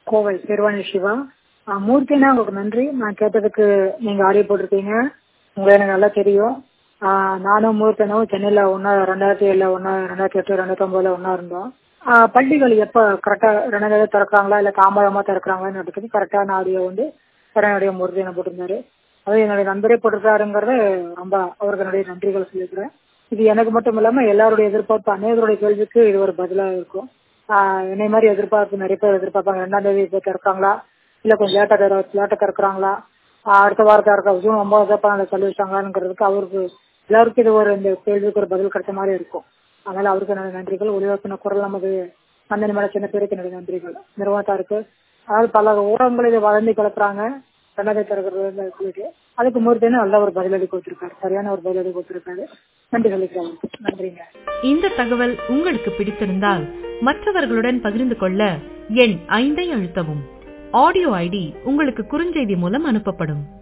கோவை சிறுவாணி சிவா. மூர்த்தினா உங்களுக்கு நன்றி. நான் கேட்டதுக்கு நீங்க ஆடியோ போட்டிருக்கீங்க. உங்களை எனக்கு நல்லா தெரியும். நானும் மூர்த்தனும் சென்னையில ஒன்னா 2007 ஒன்னா 2008 2009 ஒன்னா இருந்தோம். பள்ளிகள் எப்ப கரெக்டா 2000 திறக்கிறாங்களா இல்ல தாமதமா திறக்கிறாங்கன்னு கரெக்டான ஆடியோ வந்து கடனுடைய மூர்த்தியை போட்டிருந்தாரு. அது என்னுடைய நண்பரே போட்டிருக்காருங்கிறத ரொம்ப அவருக்கு என்னுடைய நன்றிகள் சொல்லிக்கிறேன். இது எனக்கு மட்டும் இல்லாம எல்லாருடைய எதிர்பார்ப்பு, அநேகருடைய கேள்விக்கு இது ஒரு பதிலா இருக்கும். என்னை மாதிரி எதிர்பார்ப்பு நிறைய பேர் எதிர்பார்ப்பாங்க. 2ஆம் தேதி இப்போ திறக்காங்களா இல்ல கொஞ்சம் லேட்டா திறக்கிறாங்களா, அடுத்த வாரத்தா இருக்கா, ஜூன் 9 தள்ளி வச்சாங்களாங்கிறதுக்கு அவருக்கு எல்லாருக்கும் இது ஒரு இந்த கேள்விக்கு ஒரு பதில் கிடைச்ச மாதிரி இருக்கும். அதனால அவருக்கு என்னுடைய நன்றிகள். ஒளிபரப்பின குரல் நமது அந்த மேல சின்ன பேருக்கு என்னுடைய நன்றிகள். நிறுவனத்தாருக்கு அதாவது பல ஊடகங்கள் இதை வளர்ந்து கிளப்புறாங்க 2ஆம் தேதி திறக்கிறது சொல்லிட்டு அதுக்கு மூர்த்தின்னு நல்ல ஒரு பதிலடி கொடுத்திருக்காரு. சரியான ஒரு பதிலடி கொடுத்திருக்காரு. நன்றி சொல்லிக்கிறேன். நன்றிங்க. இந்த தகவல் உங்களுக்கு பிடித்திருந்தால் மற்றவர்களுடன் பகிர்ந்து கொள்ள எண் 5 அழுத்தவும். ஆடியோ ஐடி உங்களுக்கு குறுஞ்செய்தி மூலம் அனுப்பப்படும்.